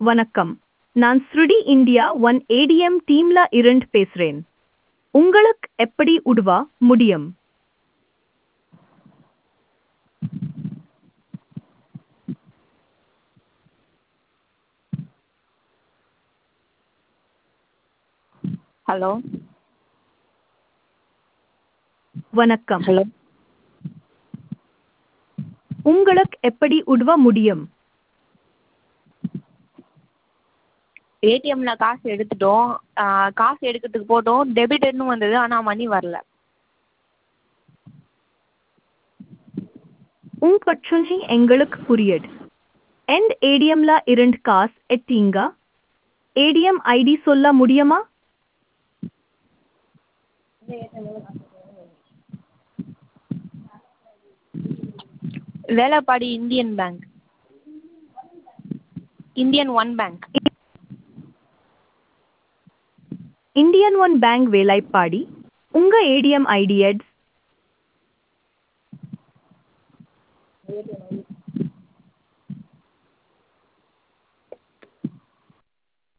வணக்கம். நான் ஸ்ருடி India one ATM டீம்ல இருந்து பேசுறேன். உங்களுக்கு எப்படி உதவ முடியும்? ஹலோ வணக்கம். ஹலோ உங்களுக்கு எப்படி உதவ முடியும்? ஏடிஎம்ல காசு எடுத்துட்டோம். காசு எடுக்கிறதுக்கு போட்டோம், டெபிட்டட்னு வந்தது, ஆனால் மணி வரல. உங்க பிரச்சனை எங்களுக்கு புரியுது. எந்த ஏடிஎம்ல இருந்து காசு எடுத்தீங்க? ஏடிஎம் ஐடி சொல்ல முடியுமா? Velappadi Indian bank, Indian one bank. Indian one bank Velappadi. உங்க ஏடிஎம் ஐடி எட்ஸ்